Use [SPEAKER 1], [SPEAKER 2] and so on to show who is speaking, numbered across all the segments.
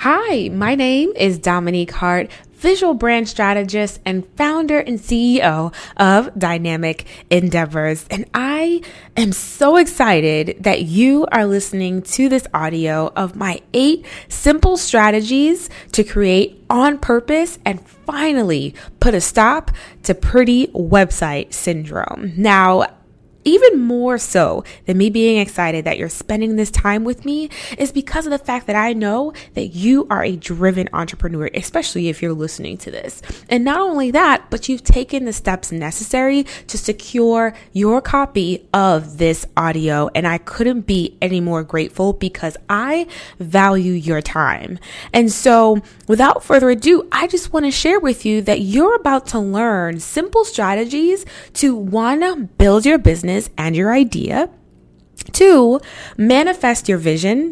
[SPEAKER 1] Hi, my name is Dominique Hart, visual brand strategist and founder and CEO of Dynamic Endeavors. And I am so excited that you are listening to this audio of my 8 simple strategies to create on purpose and finally put a stop to pretty website syndrome. Now, even more so than me being excited that you're spending this time with me is because of the fact that I know that you are a driven entrepreneur, especially if you're listening to this. And not only that, but you've taken the steps necessary to secure your copy of this audio. And I couldn't be any more grateful because I value your time. And so without further ado, I just want to share with you that you're about to learn simple strategies to 1, build your business and your idea, 2, manifest your vision,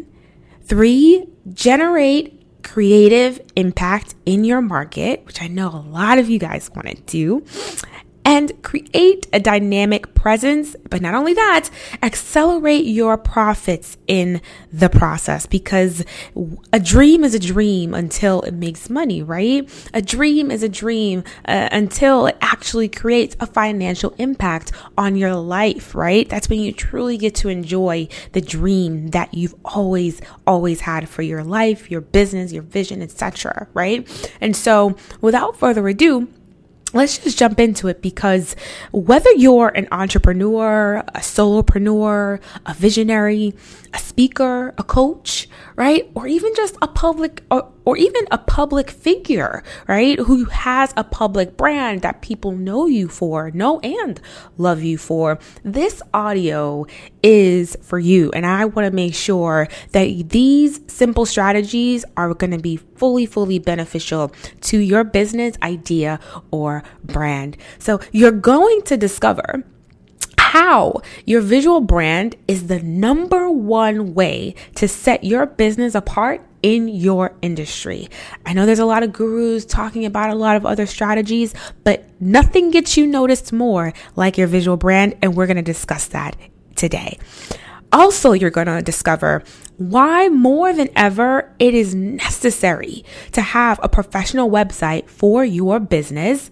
[SPEAKER 1] 3, generate creative impact in your market, which I know a lot of you guys want to do, and create a dynamic presence. But not only that, accelerate your profits in the process, because a dream is a dream until it makes money, right? A dream is a dream until it actually creates a financial impact on your life, right? That's when you truly get to enjoy the dream that you've always had for your life, your business, your vision, etc., right? And so without further ado, let's just jump into it, because whether you're an entrepreneur, a solopreneur, a visionary, a speaker, a coach, right? Or even just a public or even a public figure, right? Who has a public brand that people know and love you for. This audio is for you. And I want to make sure that these simple strategies are going to be fully beneficial to your business idea or brand. So you're going to discover how your visual brand is the number one way to set your business apart in your industry. I know there's a lot of gurus talking about a lot of other strategies, but nothing gets you noticed more like your visual brand, and we're going to discuss that today. Also, you're going to discover why more than ever it is necessary to have a professional website for your business,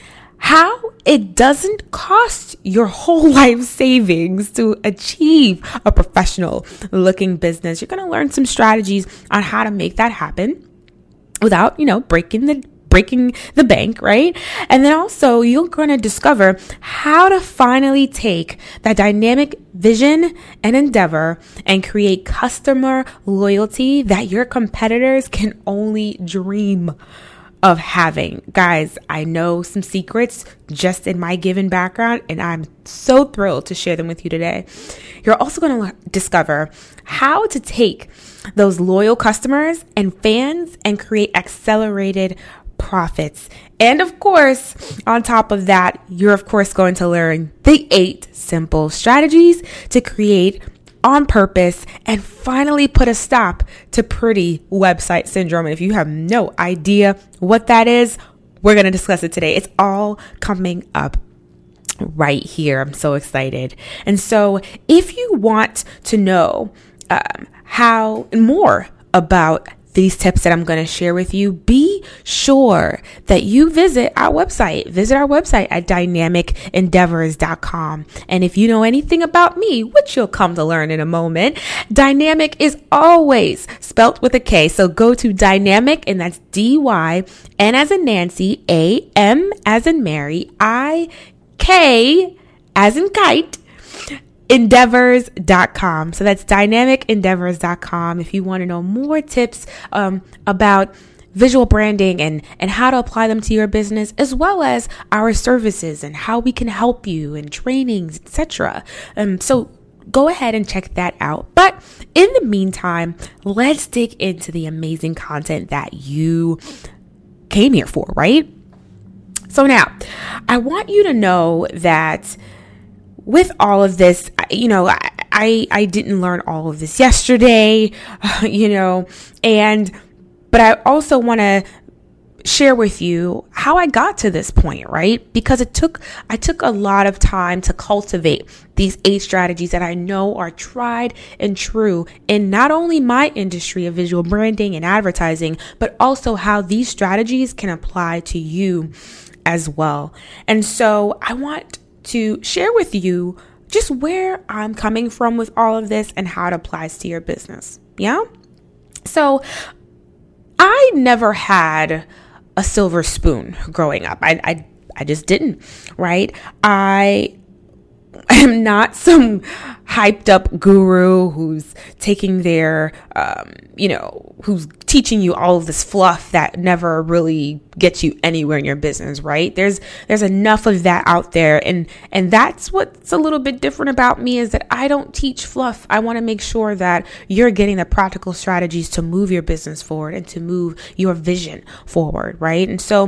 [SPEAKER 1] how it doesn't cost your whole life savings to achieve a professional looking business. You're going to learn some strategies on how to make that happen without, breaking the bank, right? And then also you're going to discover how to finally take that dynamic vision and endeavor and create customer loyalty that your competitors can only dream of having. Guys, I know some secrets just in my given background, and I'm so thrilled to share them with you today. You're also going to discover how to take those loyal customers and fans and create accelerated profits. And of course, on top of that, you're of course going to learn the 8 simple strategies to create on purpose and finally put a stop to pretty website syndrome. And if you have no idea what that is, we're going to discuss it today. It's all coming up right here. I'm so excited. And so if you want to know how more about these tips that I'm going to share with you, be sure that you visit our website. Visit our website at dynamicendeavors.com. And if you know anything about me, which you'll come to learn in a moment, dynamic is always spelt with a K. So go to dynamic, and that's D-Y, N as in Nancy, A-M as in Mary, I-K as in kite, endeavors.com. So that's dynamicendeavors.com. If you want to know more tips about visual branding and how to apply them to your business, as well as our services and how we can help you and trainings, etc. So go ahead and check that out. But in the meantime, let's dig into the amazing content that you came here for, right? So now I want you to know that with all of this, I didn't learn all of this yesterday, but I also want to share with you how I got to this point, right? Because I took a lot of time to cultivate these 8 strategies that I know are tried and true in not only my industry of visual branding and advertising, but also how these strategies can apply to you as well. And so I want to share with you just where I'm coming from with all of this and how it applies to your business. Yeah. So I never had a silver spoon growing up. I just didn't, right? I am not some hyped up guru who's taking their, who's teaching you all of this fluff that never really gets you anywhere in your business, right? There's enough of that out there. And that's what's a little bit different about me, is that I don't teach fluff. I want to make sure that you're getting the practical strategies to move your business forward and to move your vision forward, right? And so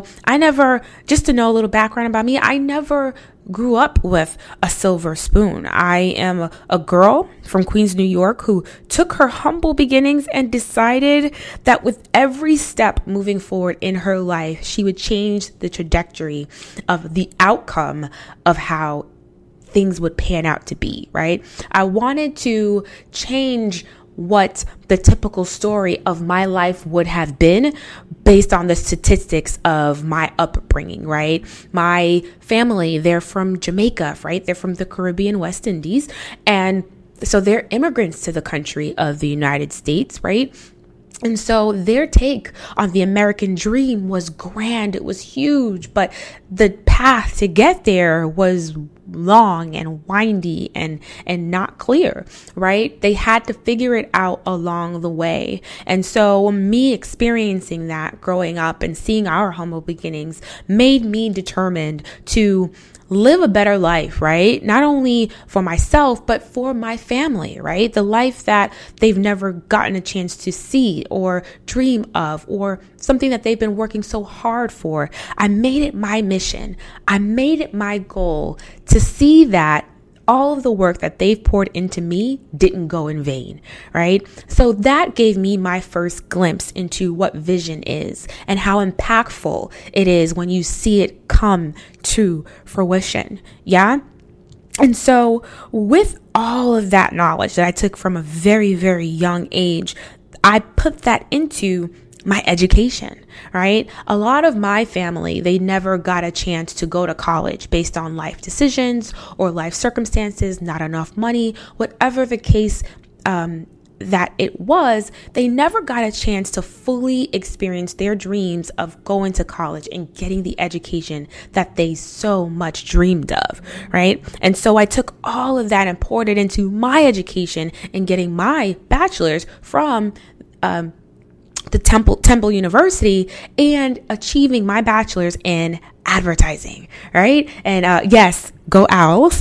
[SPEAKER 1] just to know a little background about me, I never grew up with a silver spoon. I am a girl from Queens, New York, who took her humble beginnings and decided that with every step moving forward in her life, she would change the trajectory of the outcome of how things would pan out to be, right? I wanted to change what the typical story of my life would have been based on the statistics of my upbringing, right? My family, they're from Jamaica, right? They're from the Caribbean, West Indies. And so they're immigrants to the country of the United States, right? And so their take on the American dream was grand. It was huge, but the path to get there was long and windy and not clear, right? They had to figure it out along the way. And so me experiencing that growing up and seeing our humble beginnings made me determined to live a better life, right? Not only for myself, but for my family, right? The life that they've never gotten a chance to see or dream of, or something that they've been working so hard for. I made it my mission. I made it my goal to see that all of the work that they've poured into me didn't go in vain, right? So that gave me my first glimpse into what vision is and how impactful it is when you see it come to fruition. Yeah. And so with all of that knowledge that I took from a very, very young age, I put that into my education, right? A lot of my family, they never got a chance to go to college based on life decisions or life circumstances, not enough money, whatever the case that it was. They never got a chance to fully experience their dreams of going to college and getting the education that they so much dreamed of, right? And so I took all of that and poured it into my education and getting my bachelor's from the Temple University and achieving my bachelor's in advertising, right? And yes, go Owls.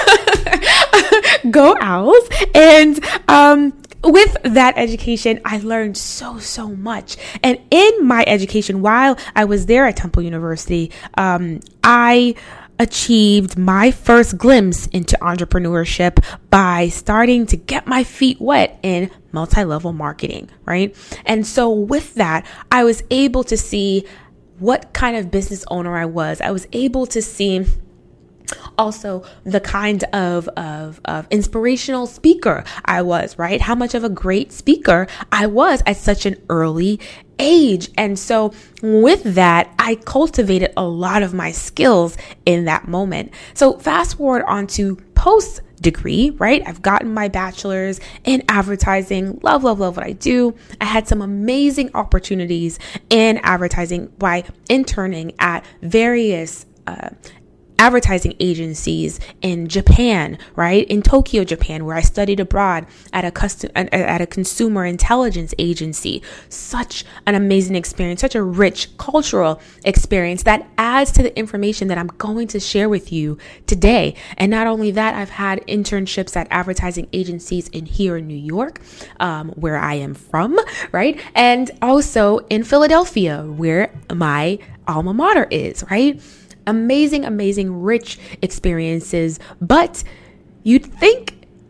[SPEAKER 1] Go Owls. And with that education, I learned so much. And in my education, while I was there at Temple University, I achieved my first glimpse into entrepreneurship by starting to get my feet wet in multi-level marketing, right? And so with that, I was able to see what kind of business owner I was. I was able to see also the kind of inspirational speaker I was, right? How much of a great speaker I was at such an early age. And so with that, I cultivated a lot of my skills in that moment. So fast forward on to post degree, right? I've gotten my bachelor's in advertising, love what I do. I had some amazing opportunities in advertising by interning at various advertising agencies in Japan, right? In Tokyo, Japan, where I studied abroad at a consumer intelligence agency. Such an amazing experience, such a rich cultural experience that adds to the information that I'm going to share with you today. And not only that, I've had internships at advertising agencies here in New York, where I am from, right? And also in Philadelphia, where my alma mater is, right? Amazing, rich experiences. But you'd think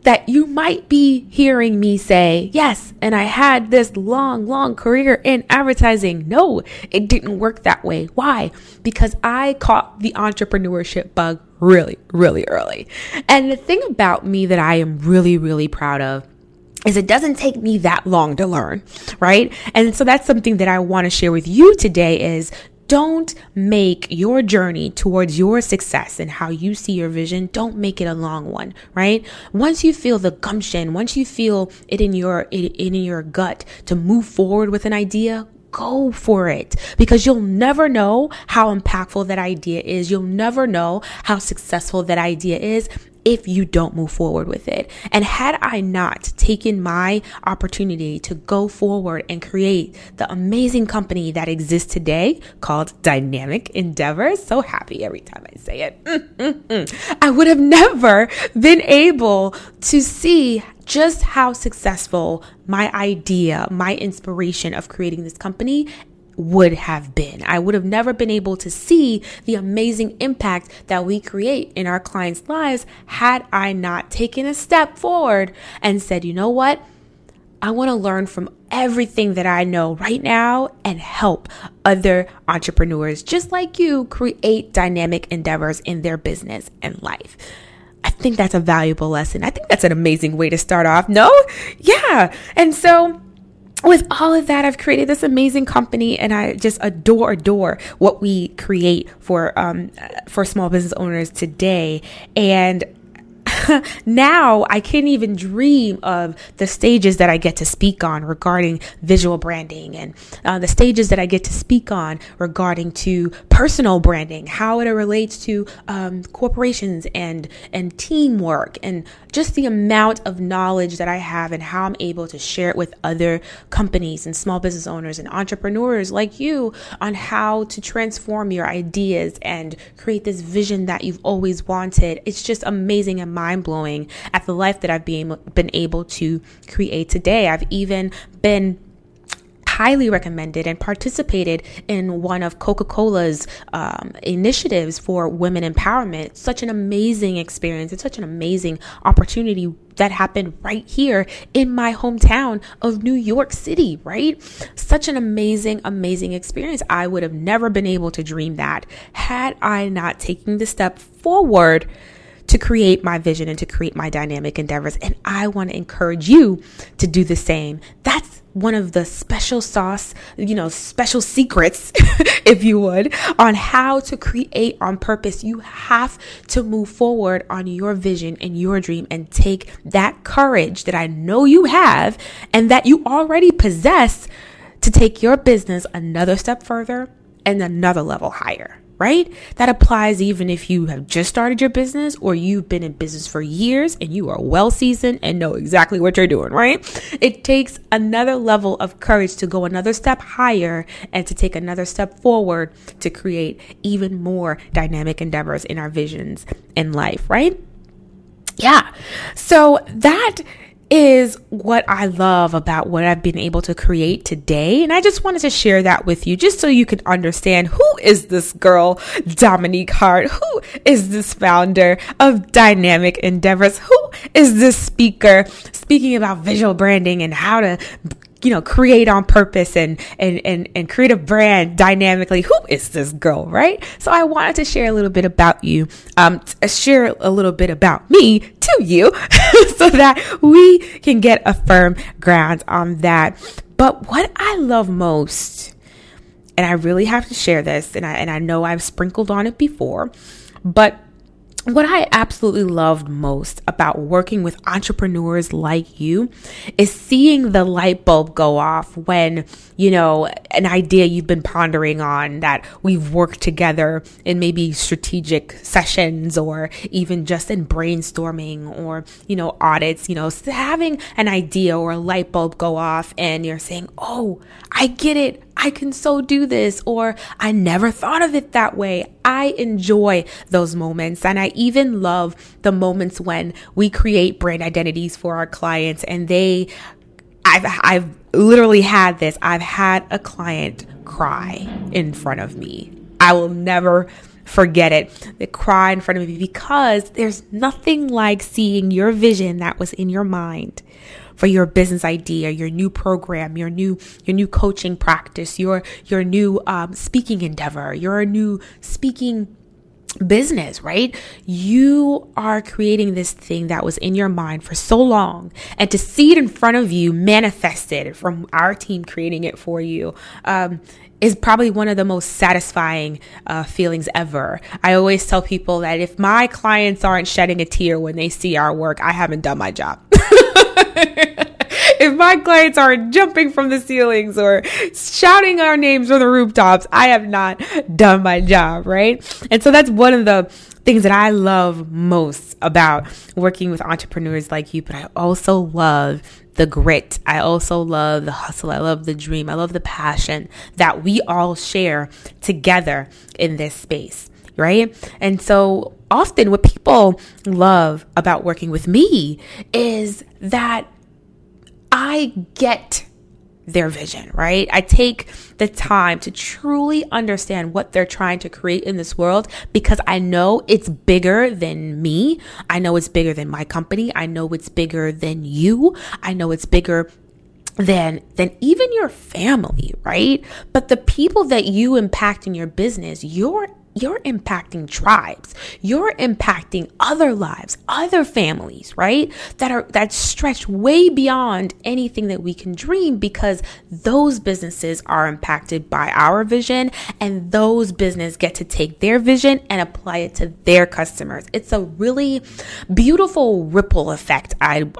[SPEAKER 1] that you might be hearing me say, yes, and I had this long career in advertising. No, it didn't work that way. Why? Because I caught the entrepreneurship bug really, really early. And the thing about me that I am really, really proud of is it doesn't take me that long to learn, right? And so that's something that I want to share with you today is don't make your journey towards your success and how you see your vision, don't make it a long one, right? Once you feel the gumption, once you feel it in your gut to move forward with an idea, go for it, because you'll never know how impactful that idea is. You'll never know how successful that idea is if you don't move forward with it. And had I not taken my opportunity to go forward and create the amazing company that exists today called Dynamic Endeavors, so happy every time I say it, I would have never been able to see just how successful my idea, my inspiration of creating this company would have been. I would have never been able to see the amazing impact that we create in our clients' lives had I not taken a step forward and said, you know what? I want to learn from everything that I know right now and help other entrepreneurs just like you create dynamic endeavors in their business and life. I think that's a valuable lesson. I think that's an amazing way to start off. No? Yeah. And so with all of that, I've created this amazing company, and I just adore what we create for small business owners today. And now I can't even dream of the stages that I get to speak on regarding visual branding, and the stages that I get to speak on regarding to personal branding, how it relates to corporations and teamwork, and just the amount of knowledge that I have and how I'm able to share it with other companies and small business owners and entrepreneurs like you on how to transform your ideas and create this vision that you've always wanted. It's just amazing and mind-blowing at the life that I've been able to create today. I've even been highly recommended and participated in one of Coca-Cola's initiatives for women empowerment. Such an amazing experience. It's such an amazing opportunity that happened right here in my hometown of New York City, right? Such an amazing experience. I would have never been able to dream that had I not taken the step forward to create my vision and to create my dynamic endeavors. And I want to encourage you to do the same. That's one of the special sauce, special secrets, if you would, on how to create on purpose. You have to move forward on your vision and your dream and take that courage that I know you have and that you already possess to take your business another step further and another level higher. Right? That applies even if you have just started your business or you've been in business for years and you are well seasoned and know exactly what you're doing, right? It takes another level of courage to go another step higher and to take another step forward to create even more dynamic endeavors in our visions in life, right? Yeah. So that is what I love about what I've been able to create today. And I just wanted to share that with you just so you can understand, who is this girl, Dominique Hart? Who is this founder of Dynamic Endeavors? Who is this speaker speaking about visual branding and how to create on purpose and create a brand dynamically? Who is this girl, right? So I wanted to share a little bit about you, share a little bit about me to you so that we can get a firm ground on that. But what I love most, and I really have to share this, and I know I've sprinkled on it before, but what I absolutely loved most about working with entrepreneurs like you is seeing the light bulb go off when, an idea you've been pondering on that we've worked together in maybe strategic sessions or even just in brainstorming or, audits, having an idea or a light bulb go off and you're saying, oh, I get it. I can so do this, or I never thought of it that way. I enjoy those moments. And I even love the moments when we create brand identities for our clients and I've literally had this. I've had a client cry in front of me. I will never forget it. They cry in front of me because there's nothing like seeing your vision that was in your mind for your business idea, your new program, your new coaching practice, your new speaking endeavor, your new speaking business, right? You are creating this thing that was in your mind for so long, and to see it in front of you manifested from our team creating it for you is probably one of the most satisfying feelings ever. I always tell people that if my clients aren't shedding a tear when they see our work, I haven't done my job. If my clients aren't jumping from the ceilings or shouting our names from the rooftops, I have not done my job, right? And so that's one of the things that I love most about working with entrepreneurs like you. But I also love the grit. I also love the hustle. I love the dream. I love the passion that we all share together in this space, right? And so often what people love about working with me is that I get their vision, right? I take the time to truly understand what they're trying to create in this world, because I know it's bigger than me. I know it's bigger than my company. I know it's bigger than you. I know it's bigger than even your family, right? But the people that you impact in your business, you're impacting tribes. You're impacting other lives, other families, right? That stretch way beyond anything that we can dream, because those businesses are impacted by our vision, and those businesses get to take their vision and apply it to their customers. It's a really beautiful ripple effect.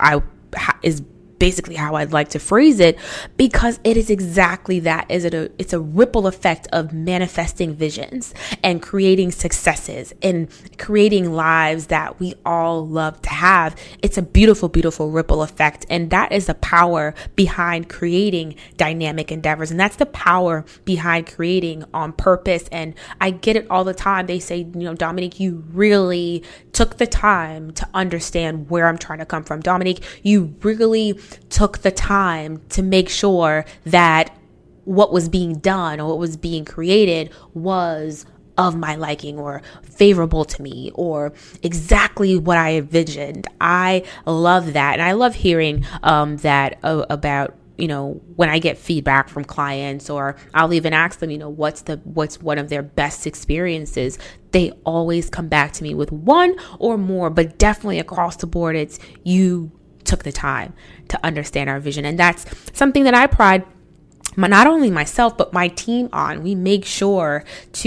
[SPEAKER 1] Is basically how I'd like to phrase it, because it is exactly that. It's a ripple effect of manifesting visions and creating successes and creating lives that we all love to have. It's a beautiful, beautiful ripple effect. And that is the power behind creating dynamic endeavors. And that's the power behind creating on purpose. And I get it all the time. They say, Dominique, you really took the time to understand where I'm trying to come from. Dominique, you really took the time to make sure that what was being done or what was being created was of my liking or favorable to me or exactly what I envisioned. I love that. And I love hearing that about when I get feedback from clients, or I'll even ask them, what's one of their best experiences. They always come back to me with one or more, but definitely across the board, it's you took the time to understand our vision. And that's something that I pride not only myself, but my team on. We make sure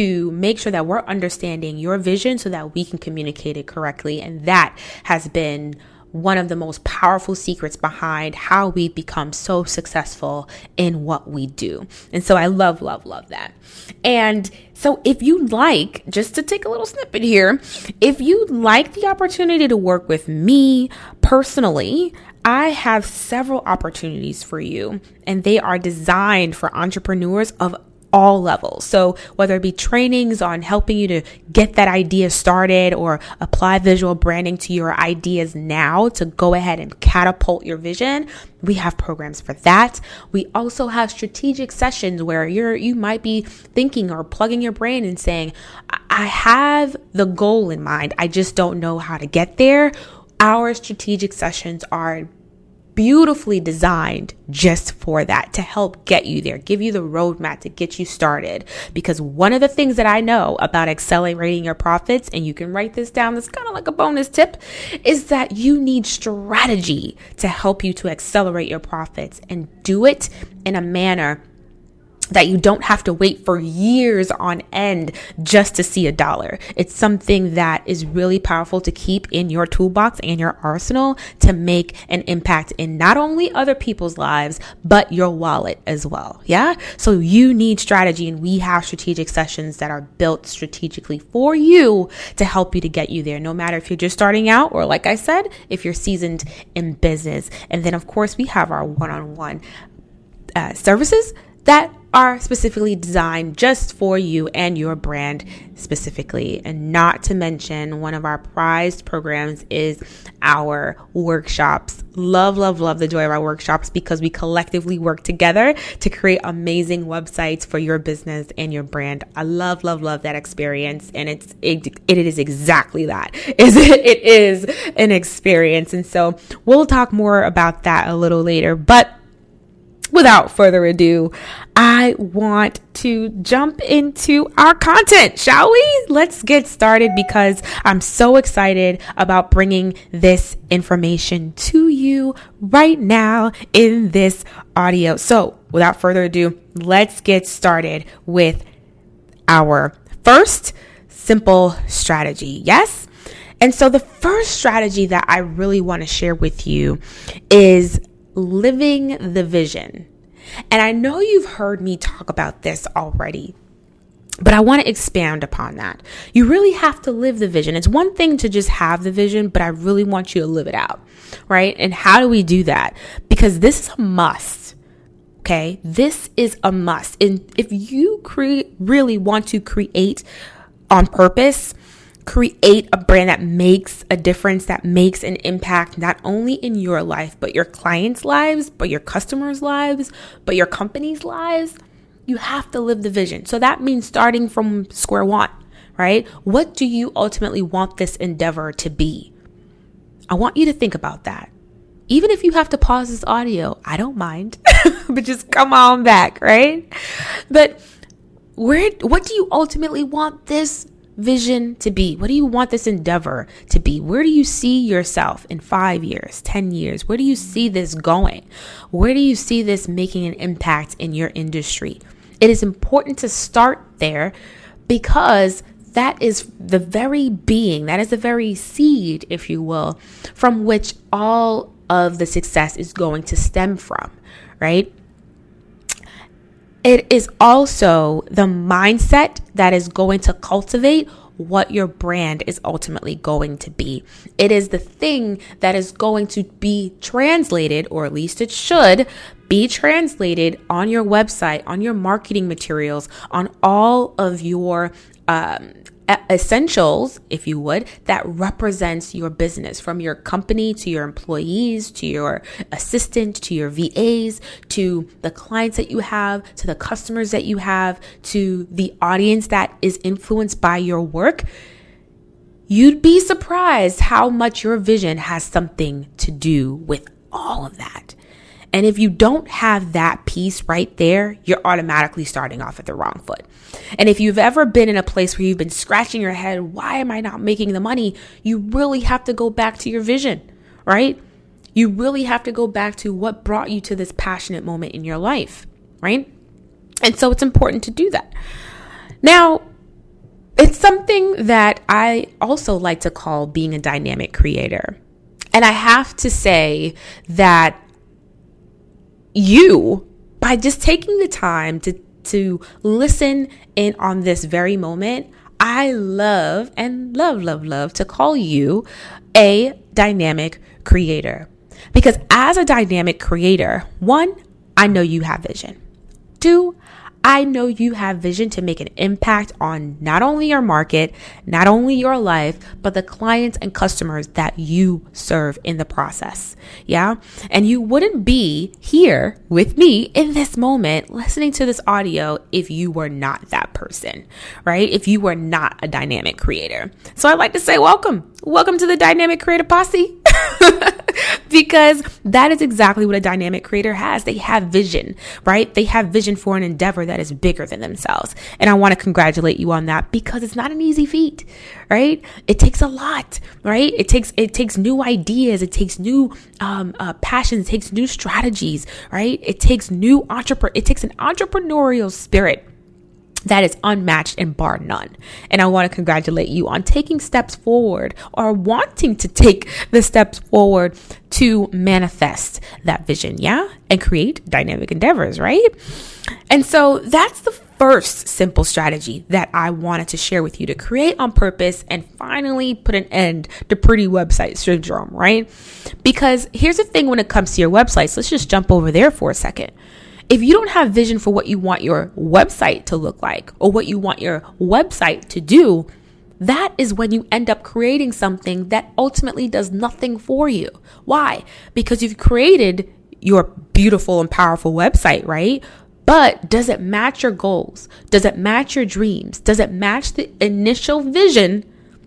[SPEAKER 1] that we're understanding your vision so that we can communicate it correctly. And that has been one of the most powerful secrets behind how we become so successful in what we do. And so I love, love, love that. And so if you'd like, just to take a little snippet here, if you'd like the opportunity to work with me personally, I have several opportunities for you, and they are designed for entrepreneurs of all levels. So whether it be trainings on helping you to get that idea started or apply visual branding to your ideas now to go ahead and catapult your vision, we have programs for that. We also have strategic sessions where you might be thinking or plugging your brain and saying, I have the goal in mind, I just don't know how to get there. Our strategic sessions are beautifully designed just for that, to help get you there, give you the roadmap to get you started. Because one of the things that I know about accelerating your profits, and you can write this down, it's kind of like a bonus tip, is that you need strategy to help you to accelerate your profits, and do it in a manner that you don't have to wait for years on end just to see $1. It's something that is really powerful to keep in your toolbox and your arsenal to make an impact in not only other people's lives, but your wallet as well. Yeah. So you need strategy, and we have strategic sessions that are built strategically for you to help you to get you there, no matter if you're just starting out or, like I said, if you're seasoned in business. And then of course we have our one-on-one services that are specifically designed just for you and your brand specifically. And not to mention, one of our prized programs is our workshops. Love the joy of our workshops because we collectively work together to create amazing websites for your business and your brand. I love that experience. And it is exactly that. It is an experience. And so we'll talk more about that a little later. But without further ado, I want to jump into our content, shall we? Let's get started because I'm so excited about bringing this information to you right now in this audio. So without further ado, let's get started with our first simple strategy. Yes? And so the first strategy that I really want to share with you is living the vision. And I know you've heard me talk about this already, but I want to expand upon that. You really have to live the vision. It's one thing to just have the vision, but I really want you to live it out, right? And how do we do that? Because this is a must. Okay, this is a must. And if you really want to create on purpose, create a brand that makes a difference, that makes an impact, not only in your life, but your clients' lives, but your customers' lives, but your company's lives, you have to live the vision. So that means starting from square one, right? What do you ultimately want this endeavor to be? I want you to think about that. Even if you have to pause this audio, I don't mind, but just come on back, right? But what do you ultimately want this vision to be? What do you want this endeavor to be? Where do you see yourself in 5 years, 10 years? Where do you see this going? Where do you see this making an impact in your industry? It is important to start there because that is the very being, that is the very seed, if you will, from which all of the success is going to stem from, right? It is also the mindset that is going to cultivate what your brand is ultimately going to be. It is the thing that is going to be translated, or at least it should be translated on your website, on your marketing materials, on all of your essentials, if you would, that represents your business, from your company to your employees, to your assistant, to your VAs, to the clients that you have, to the customers that you have, to the audience that is influenced by your work. You'd be surprised how much your vision has something to do with all of that. And if you don't have that piece right there, you're automatically starting off at the wrong foot. And if you've ever been in a place where you've been scratching your head, why am I not making the money? You really have to go back to your vision, right? You really have to go back to what brought you to this passionate moment in your life, right? And so it's important to do that. Now, it's something that I also like to call being a dynamic creator. And I have to say that you, by just taking the time to listen in on this very moment, I love to call you a dynamic creator. Because as a dynamic creator, 1, I know you have vision. 2, I know you have vision to make an impact on not only your market, not only your life, but the clients and customers that you serve in the process. Yeah. And you wouldn't be here with me in this moment listening to this audio if you were not that person, right? If you were not a dynamic creator. So I'd like to say welcome to the Dynamic Creator Posse. Because that is exactly what a dynamic creator has. They have vision, right? They have vision for an endeavor that is bigger than themselves. And I want to congratulate you on that because it's not an easy feat, right? It takes a lot, right? It takes new ideas. It takes new passions. It takes new strategies, right? It takes an entrepreneurial spirit that is unmatched and bar none. And I want to congratulate you on taking steps forward, or wanting to take the steps forward to manifest that vision, yeah? And create dynamic endeavors, right? And so that's the first simple strategy that I wanted to share with you to create on purpose and finally put an end to pretty website syndrome, right? Because here's the thing when it comes to your websites, let's just jump over there for a second. If you don't have vision for what you want your website to look like or what you want your website to do, that is when you end up creating something that ultimately does nothing for you. Why? Because you've created your beautiful and powerful website, right? But does it match your goals? Does it match your dreams? Does it match the initial vision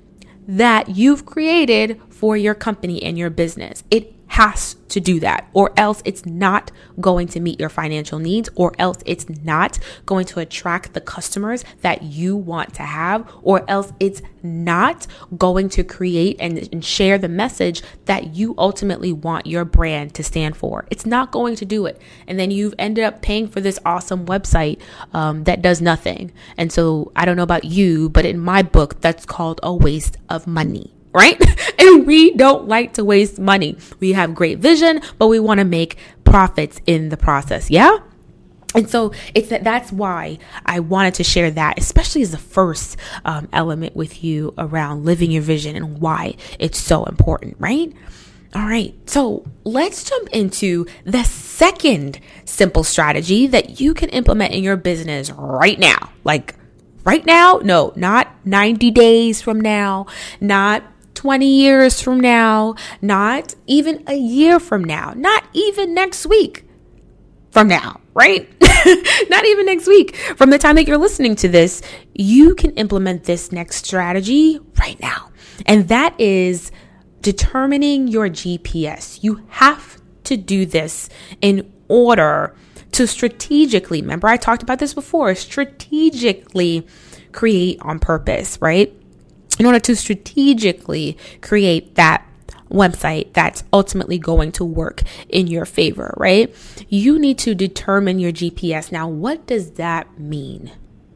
[SPEAKER 1] that you've created for your company and your business? It has to do that, or else it's not going to meet your financial needs, or else it's not going to attract the customers that you want to have, or else it's not going to create and share the message that you ultimately want your brand to stand for. It's not going to do it. And then you've ended up paying for this awesome website that does nothing. And so I don't know about you, but in my book, that's called a waste of money. Right? And we don't like to waste money. We have great vision, but we want to make profits in the process. Yeah. And so that's why I wanted to share that, especially as the first element with you around living your vision and why it's so important. Right? All right. So let's jump into the second simple strategy that you can implement in your business right now. Like right now? No, not 90 days from now, not 20 years from now, not even a year from now, not even next week from now, right? Not even next week. From the time that you're listening to this, you can implement this next strategy right now. And that is determining your GPS. You have to do this in order to strategically, remember I talked about this before, strategically create on purpose, right? In order to strategically create that website that's ultimately going to work in your favor, right? You need to determine your GPS. Now, what does that mean?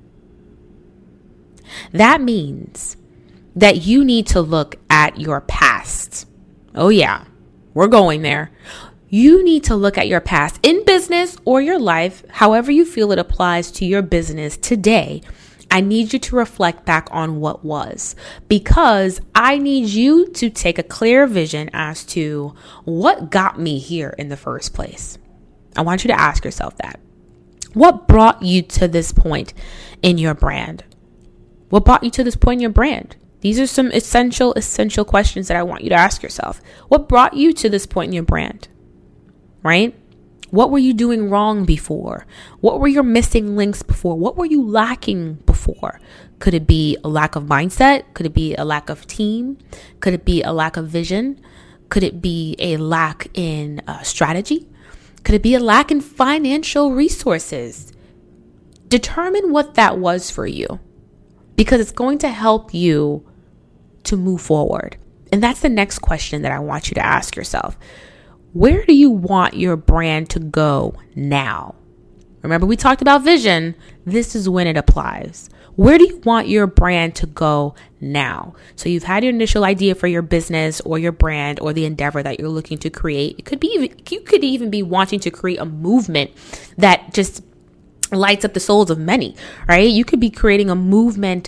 [SPEAKER 1] That means that you need to look at your past. Oh yeah, we're going there. You need to look at your past in business or your life, however you feel it applies to your business today. I need you to reflect back on what was, because I need you to take a clear vision as to what got me here in the first place. I want you to ask yourself that. What brought you to this point in your brand? What brought you to this point in your brand? These are some essential questions that I want you to ask yourself. What brought you to this point in your brand? Right? What were you doing wrong before? What were your missing links before? What were you lacking before? Could it be a lack of mindset? Could it be a lack of team? Could it be a lack of vision? Could it be a lack in strategy? Could it be a lack in financial resources? Determine what that was for you, because it's going to help you to move forward. And that's the next question that I want you to ask yourself. Where do you want your brand to go now? Remember, we talked about vision. This is when it applies. Where do you want your brand to go now? So you've had your initial idea for your business or your brand or the endeavor that you're looking to create. You could even be wanting to create a movement that just lights up the souls of many, right? You could be creating a movement,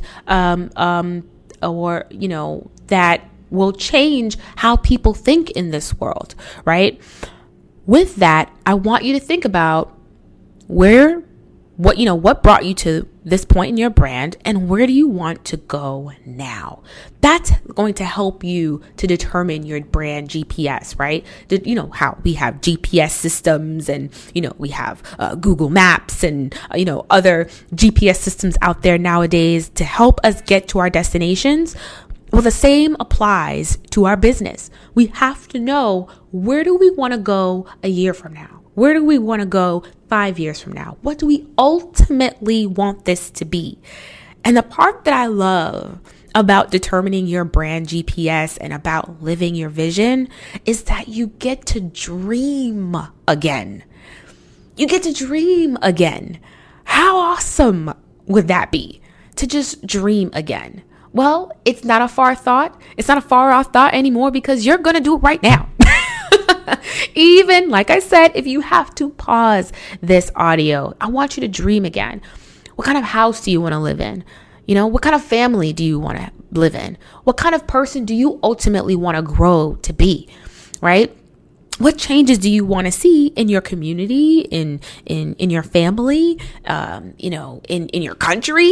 [SPEAKER 1] that will change how people think in this world, right? With that, I want you to think about what brought you to this point in your brand and where do you want to go now? That's going to help you to determine your brand GPS, right? You know how we have GPS systems and, we have Google Maps and, other GPS systems out there nowadays to help us get to our destinations. Well, the same applies to our business. We have to know, where do we want to go a year from now? Where do we want to go 5 years from now? What do we ultimately want this to be? And the part that I love about determining your brand GPS and about living your vision is that you get to dream again. You get to dream again. How awesome would that be to just dream again? Well, it's not a far thought. It's not a far off thought anymore because you're going to do it right now. Even, like I said, if you have to pause this audio, I want you to dream again. What kind of house do you want to live in? What kind of family do you want to live in? What kind of person do you ultimately want to grow to be? Right? What changes do you want to see in your community, in your family, in your country?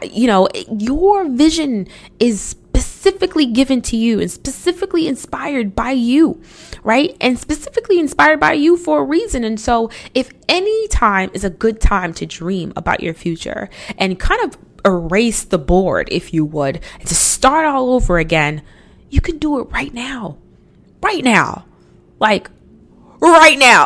[SPEAKER 1] Your vision is specifically given to you and specifically inspired by you, right? And specifically inspired by you for a reason. And so if any time is a good time to dream about your future and kind of erase the board, if you would, and to start all over again, you can do it right now. Right now. Like right now.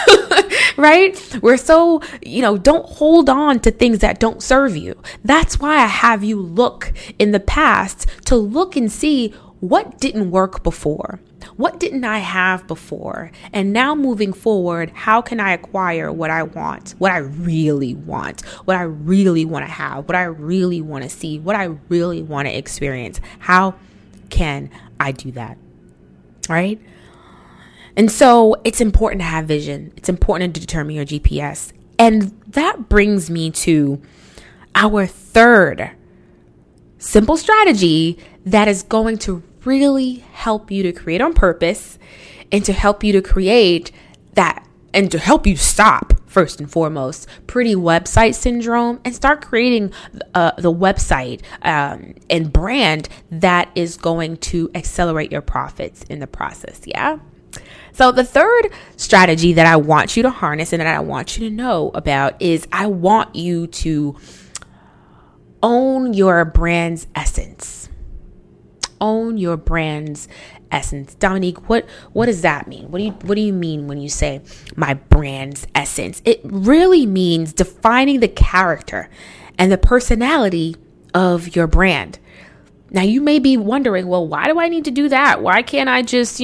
[SPEAKER 1] Right? We're so, don't hold on to things that don't serve you. That's why I have you look in the past to look and see what didn't work before. What didn't I have before? And now moving forward, how can I acquire what I want, what I really want, what I really want to have, what I really want to see, what I really want to experience? How can I do that? Right? And so it's important to have vision. It's important to determine your GPS. And that brings me to our third simple strategy that is going to really help you to create on purpose and to help you to create that and to help you stop, first and foremost, pretty website syndrome and start creating the website and brand that is going to accelerate your profits in the process. Yeah. So the third strategy that I want you to harness and that I want you to know about is I want you to own your brand's essence. Own your brand's essence. Dominique, what does that mean? What do you mean when you say my brand's essence? It really means defining the character and the personality of your brand. Now you may be wondering, well, why do I need to do that? Why can't I just,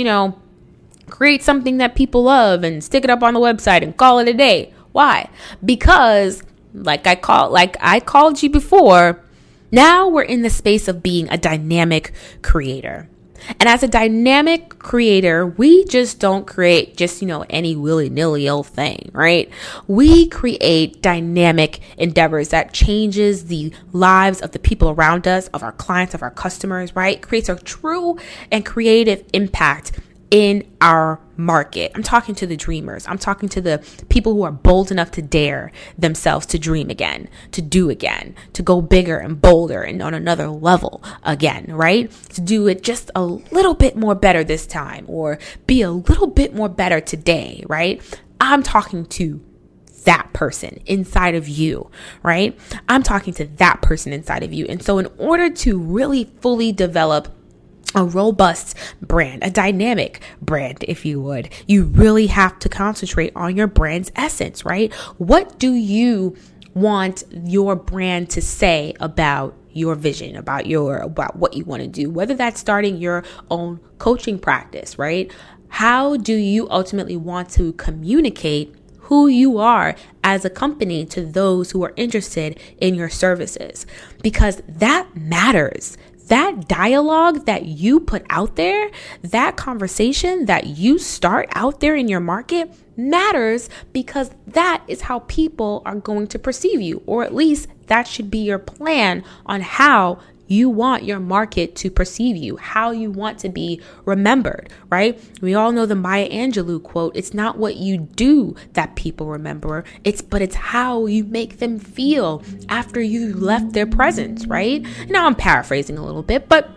[SPEAKER 1] create something that people love and stick it up on the website and call it a day? Why? Because like I called you before, now we're in the space of being a dynamic creator. And as a dynamic creator, we just don't create just, any willy-nilly old thing, right? We create dynamic endeavors that changes the lives of the people around us, of our clients, of our customers, right? Creates a true and creative impact in our market. I'm talking to the dreamers. I'm talking to the people who are bold enough to dare themselves to dream again, to do again, to go bigger and bolder and on another level again, right? To do it just a little bit more better this time or be a little bit more better today, right? I'm talking to that person inside of you, right? I'm talking to that person inside of you. And so in order to really fully develop a robust brand, a dynamic brand, if you would, you really have to concentrate on your brand's essence, right? What do you want your brand to say about your vision, about what you want to do, whether that's starting your own coaching practice, right? How do you ultimately want to communicate who you are as a company to those who are interested in your services? Because that matters. That dialogue that you put out there, that conversation that you start out there in your market matters, because that is how people are going to perceive you, or at least that should be your plan on how you want your market to perceive you, how you want to be remembered, right? We all know the Maya Angelou quote, it's not what you do that people remember, but it's how you make them feel after you left their presence, right? Now I'm paraphrasing a little bit, but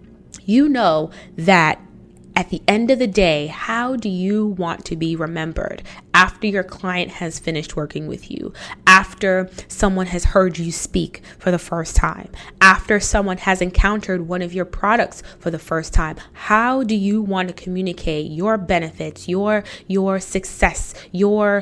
[SPEAKER 1] you know that at the end of the day, how do you want to be remembered after your client has finished working with you, after someone has heard you speak for the first time, after someone has encountered one of your products for the first time? How do you want to communicate your benefits, your success, your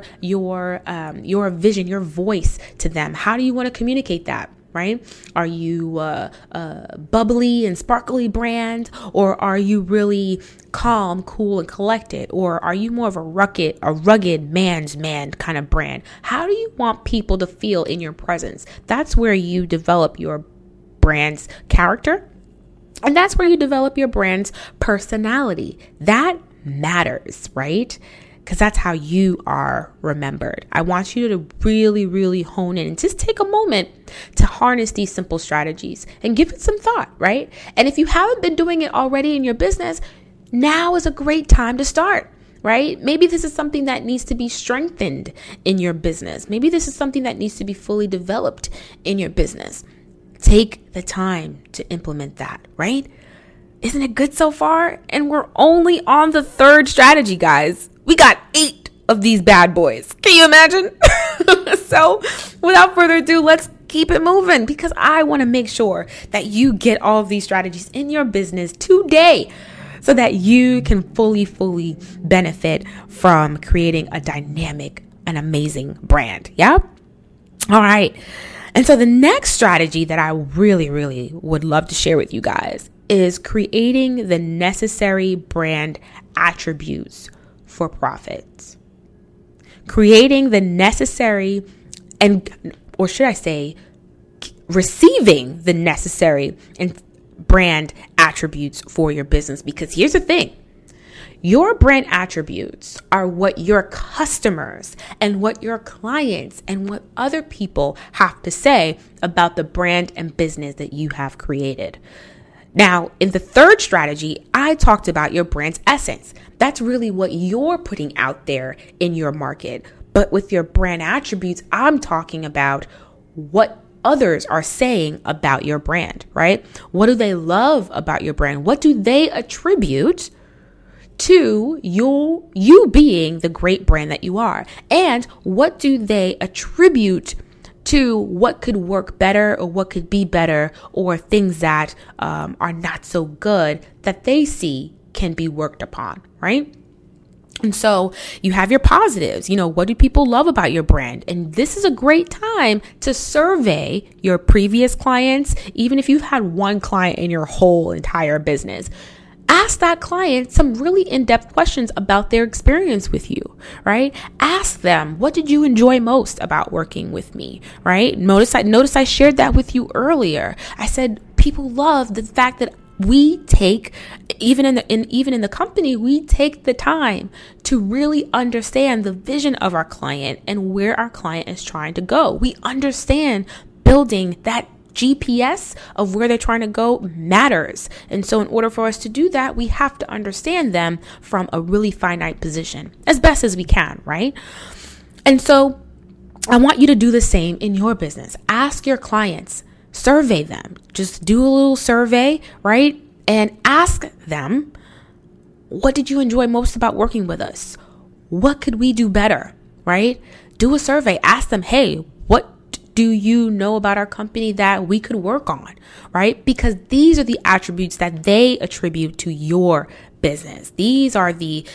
[SPEAKER 1] vision, your voice to them? How do you want to communicate that? Right? Are you a bubbly and sparkly brand, or are you really calm, cool, and collected? Or are you more of a rugged man's man kind of brand? How do you want people to feel in your presence? That's where you develop your brand's character, and that's where you develop your brand's personality. That matters, right? Because that's how you are remembered. I want you to really, really hone in and just take a moment to harness these simple strategies and give it some thought, right? And if you haven't been doing it already in your business, now is a great time to start. right? Maybe this is something that needs to be strengthened in your business. Maybe this is something that needs to be fully developed in your business. Take the time to implement that, right? Isn't it good so far? And we're only on the third strategy, guys. We got 8 of these bad boys. Can you imagine? So without further ado, let's keep it moving, because I want to make sure that you get all of these strategies in your business today so that you can fully benefit from creating a dynamic and amazing brand. Yeah. All right. And so the next strategy that I really would love to share with you guys is creating the necessary brand attributes for profits. Creating the necessary or should I say, receiving the necessary and brand attributes for your business. Because here's the thing. Your brand attributes are what your customers and what your clients and what other people have to say about the brand and business that you have created. Now, in the third strategy, I talked about your brand's essence. That's really what you're putting out there in your market. But with your brand attributes, I'm talking about what others are saying about your brand, right? What do they love about your brand? What do they attribute to you being the great brand that you are? And what do they attribute to what could work better or what could be better, or things that are not so good that they see can be worked upon, right? And so you have your positives. What do people love about your brand? And this is a great time to survey your previous clients. Even if you've had one client in your whole entire business, ask that client some really in-depth questions about their experience with you, right? Ask them, what did you enjoy most about working with me, right? Notice I shared that with you earlier. I said people love the fact that we take, even in the company, we take the time to really understand the vision of our client and where our client is trying to go. We understand building that GPS of where they're trying to go matters. And so in order for us to do that, we have to understand them from a really finite position as best as we can, right? And so I want you to do the same in your business. Ask your clients, survey them. Just do a little survey, right? And ask them, what did you enjoy most about working with us? What could we do better, right? Do a survey. Ask them, hey, what do you know about our company that we could work on, right? Because these are the attributes that they attribute to your business. These are the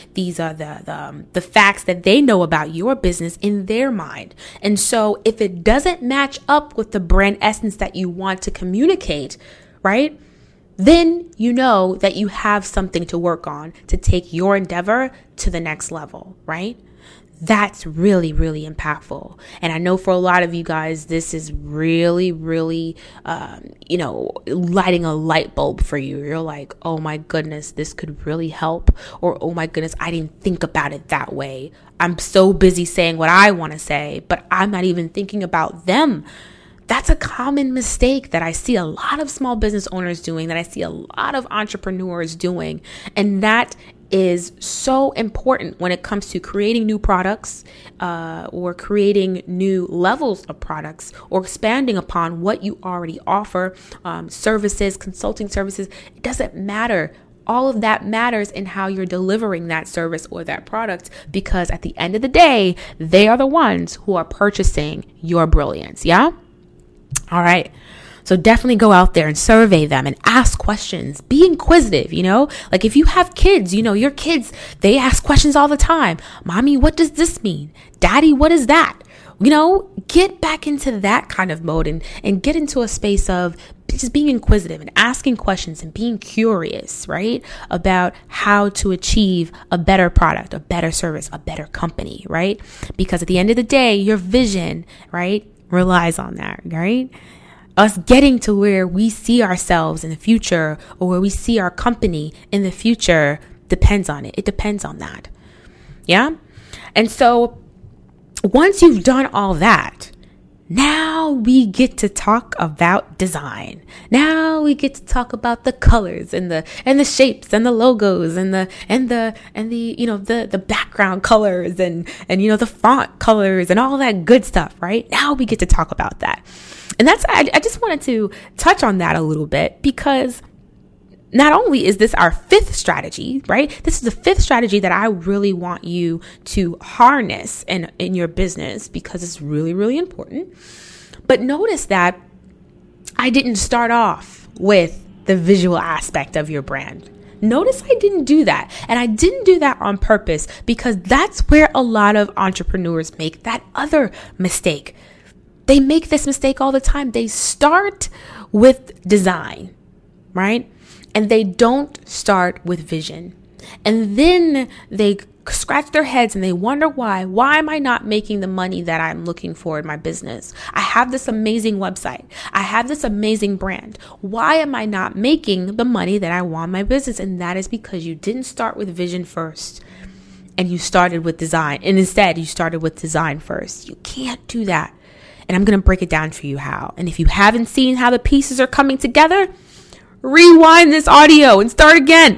[SPEAKER 1] facts that they know about your business in their mind. And so if it doesn't match up with the brand essence that you want to communicate, right, then you know that you have something to work on to take your endeavor to the next level, right? That's really impactful. And I know for a lot of you guys, this is really, lighting a light bulb for you. You're like, oh my goodness, this could really help. Or, oh my goodness, I didn't think about it that way. I'm so busy saying what I want to say, but I'm not even thinking about them. That's a common mistake that I see a lot of small business owners doing, that I see a lot of entrepreneurs doing. And that is so important when it comes to creating new products or creating new levels of products or expanding upon what you already offer, services, consulting services. It doesn't matter. All of that matters in how you're delivering that service or that product, because at the end of the day, they are the ones who are purchasing your brilliance. Yeah. All right. So definitely go out there and survey them and ask questions. Be inquisitive, like if you have kids, your kids, they ask questions all the time. Mommy, what does this mean? Daddy, what is that? Get back into that kind of mode and get into a space of just being inquisitive and asking questions and being curious, right? About how to achieve a better product, a better service, a better company, right? Because at the end of the day, your vision, right, relies on that, right? Us getting to where we see ourselves in the future, or where we see our company in the future, depends on it. It depends on that. Yeah. And so once you've done all that, Now we get to talk about design. Now we get to talk about the colors and the shapes and the logos and the the background colors and the font colors and all that good stuff, right? Now we get to talk about that. And I just wanted to touch on that a little bit, because not only is this our fifth strategy, right? This is the fifth strategy that I really want you to harness in your business, because it's really, really important. But notice that I didn't start off with the visual aspect of your brand. Notice I didn't do that. And I didn't do that on purpose, because that's where a lot of entrepreneurs make that other mistake. They make this mistake all the time. They start with design, right? And they don't start with vision. And then they scratch their heads and they wonder why. Why am I not making the money that I'm looking for in my business? I have this amazing website. I have this amazing brand. Why am I not making the money that I want in my business? And that is because you didn't start with vision first, and you started with design. And instead, you started with design first. You can't do that. And I'm going to break it down for you how. And if you haven't seen how the pieces are coming together, rewind this audio and start again.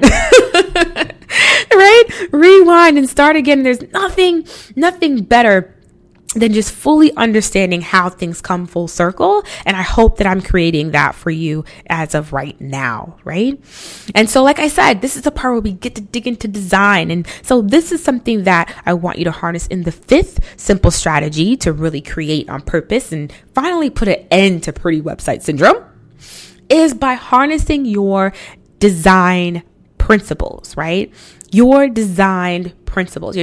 [SPEAKER 1] Right? Rewind and start again. There's nothing better than just fully understanding how things come full circle. And I hope that I'm creating that for you as of right now, right? And so, like I said, this is the part where we get to dig into design. And so this is something that I want you to harness in the fifth simple strategy to really create on purpose and finally put an end to pretty website syndrome, is by harnessing your design principles, right? Your design principles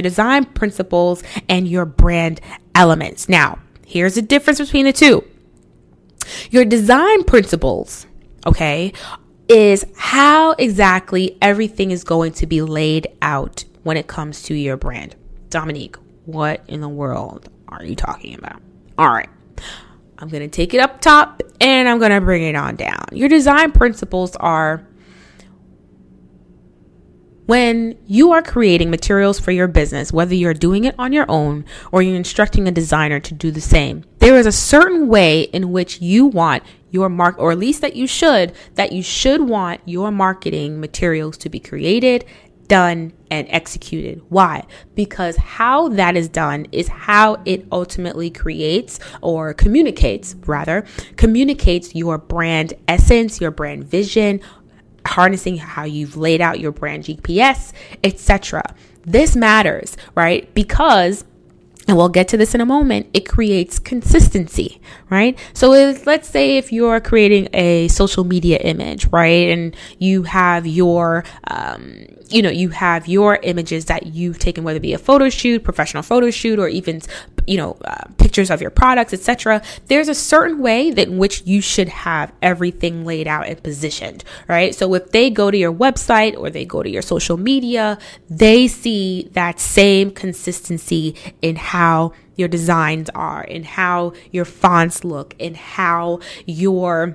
[SPEAKER 1] and your brand elements. Now, here's the difference between the two. Your design principles, okay, is how exactly everything is going to be laid out when it comes to your brand. Dominique, what in the world are you talking about? All right. I'm going to take it up top and I'm going to bring it on down. Your design principles are when you are creating materials for your business, whether you're doing it on your own or you're instructing a designer to do the same, there is a certain way in which you want your or at least that you should want your marketing materials to be created, done, and executed. Why? Because how that is done is how it ultimately communicates your brand essence, your brand vision, harnessing how you've laid out your brand GPS, etc. This matters, right? Because, and we'll get to this in a moment, it creates consistency, right? So let's say if you're creating a social media image, right? And you have your, you have your images that you've taken, whether it be a photo shoot, professional photo shoot, or even, pictures of your products, etc. There's a certain way that in which you should have everything laid out and positioned, right? So if they go to your website or they go to your social media, they see that same consistency in how your designs are, in how your fonts look, in how your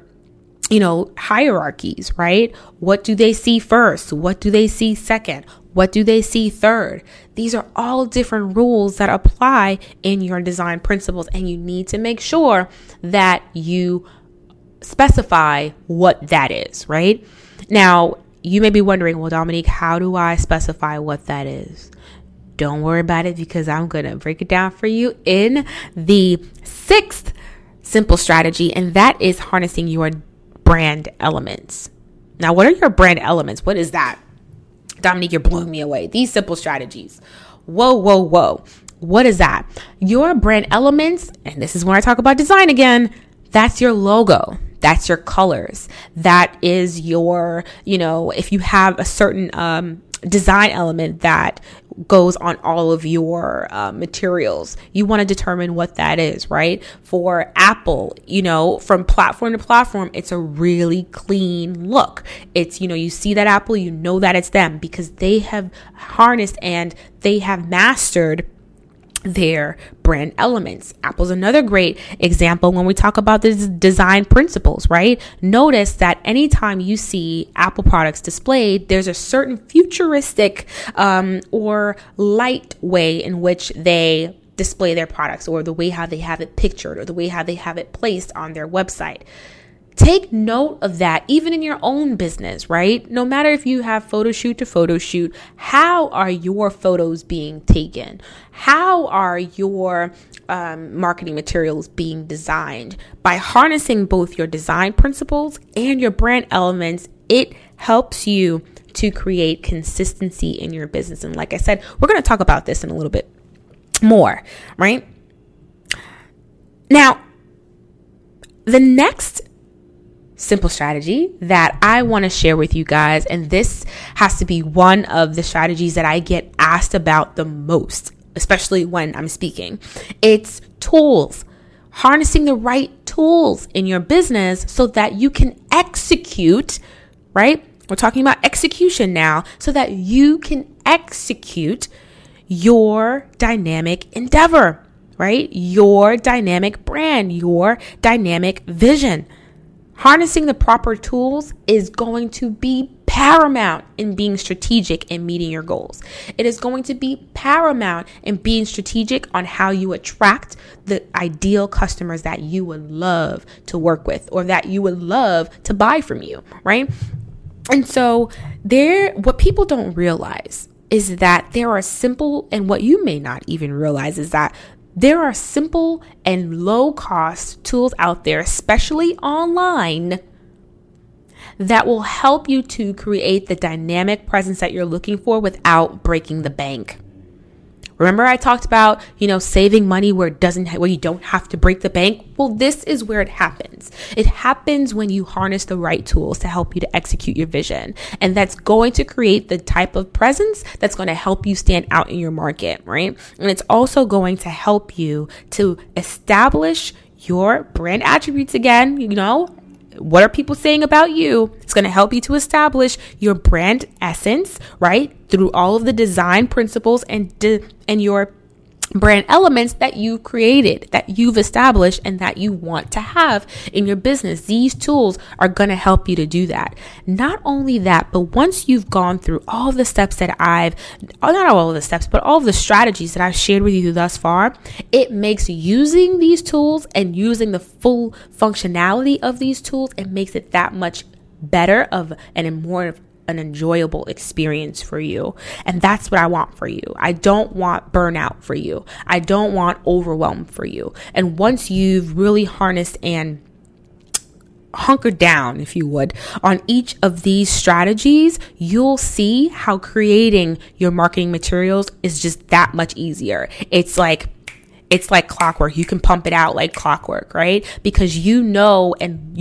[SPEAKER 1] hierarchies, right? What do they see first? What do they see second? What do they see third? These are all different rules that apply in your design principles, and you need to make sure that you specify what that is, right? Now, you may be wondering, well, Dominique, how do I specify what that is? Don't worry about it, because I'm going to break it down for you in the sixth simple strategy, and that is harnessing your brand elements. Now, what are your brand elements? What is that? Dominique, you're blowing me away. These simple strategies. Whoa. What is that? Your brand elements, and this is when I talk about design again, that's your logo. That's your colors. That is your, if you have a certain design element that goes on all of your materials, you want to determine what that is, right? For Apple, from platform to platform, it's a really clean look. It's, you see that Apple, that it's them, because they have harnessed and they have mastered their brand elements. Apple's another great example when we talk about the design principles, right? Notice that anytime you see Apple products displayed, there's a certain futuristic or light way in which they display their products, or the way how they have it pictured, or the way how they have it placed on their website. Take note of that, even in your own business, right? No matter if you have photo shoot to photo shoot, how are your photos being taken? How are your marketing materials being designed? By harnessing both your design principles and your brand elements, it helps you to create consistency in your business. And like I said, we're going to talk about this in a little bit more, right? Now, the next simple strategy that I want to share with you guys, and this has to be one of the strategies that I get asked about the most, especially when I'm speaking. It's tools. Harnessing the right tools in your business so that you can execute, right? We're talking about execution now, so that you can execute your dynamic endeavor, right? Your dynamic brand, your dynamic vision. Harnessing the proper tools is going to be paramount in being strategic and meeting your goals. It is going to be paramount in being strategic on how you attract the ideal customers that you would love to work with, or that you would love to buy from you, right? And so what people don't realize is that there are simple, and what you may not even realize is that there are simple and low cost tools out there, especially online, that will help you to create the dynamic presence that you're looking for without breaking the bank. Remember I talked about, saving money where you don't have to break the bank? Well, this is where it happens. It happens when you harness the right tools to help you to execute your vision. And that's going to create the type of presence that's going to help you stand out in your market, right? And it's also going to help you to establish your brand attributes again, What are people saying about you? It's going to help you to establish your brand essence, right? Through all of the design principles and your brand elements that you created, that you've established, and that you want to have in your business. These tools are going to help you to do that. Not only that, but once you've gone through all the steps that not all of the steps, but all of the strategies that I've shared with you thus far, it makes using these tools and using the full functionality of these tools, it makes it that much better and more of an enjoyable experience for you. And that's what I want for you. I don't want burnout for you. I don't want overwhelm for you. And once you've really harnessed and hunkered down, if you would, on each of these strategies, you'll see how creating your marketing materials is just that much easier. It's like clockwork. You can pump it out like clockwork, right? Because you know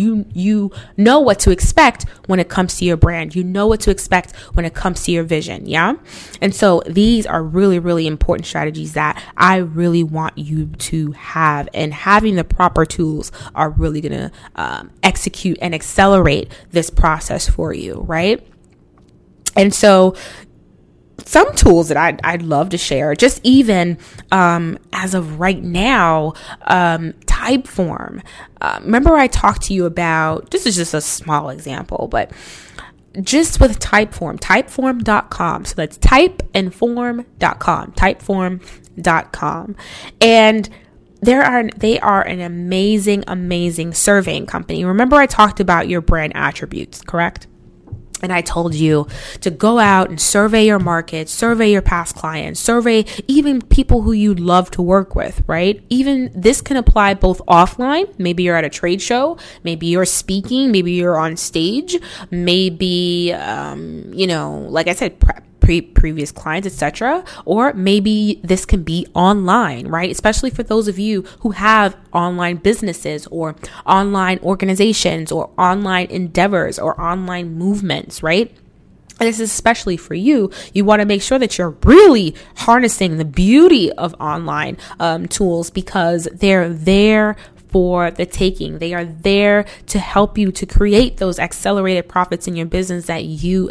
[SPEAKER 1] what to expect when it comes to your brand. You know what to expect when it comes to your vision, yeah? And so these are really, really important strategies that I really want you to have. And having the proper tools are really going to execute and accelerate this process for you, right? And so some tools that I'd love to share, just even as of right now, Typeform. Remember I talked to you about, this is just a small example, but just with Typeform, typeform.com. So that's typeandform.com, typeform.com. And they are an amazing surveying company. Remember I talked about your brand attributes, correct? And I told you to go out and survey your market, survey your past clients, survey even people who you'd love to work with, right? Even this can apply both offline. Maybe you're at a trade show. Maybe you're speaking. Maybe you're on stage. Maybe, like I said, previous clients, etc. Or maybe this can be online, right? Especially for those of you who have online businesses or online organizations or online endeavors or online movements, right? And this is especially for you. You want to make sure that you're really harnessing the beauty of online tools, because they're there for the taking. They are there to help you to create those accelerated profits in your business that you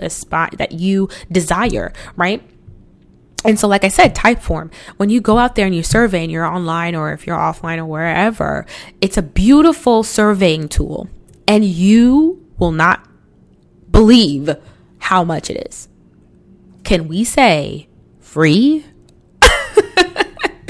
[SPEAKER 1] desire, right? And so, like I said, Typeform, when you go out there and you survey and you're online or if you're offline or wherever, it's a beautiful surveying tool, and you will not believe how much it is. Can we say free?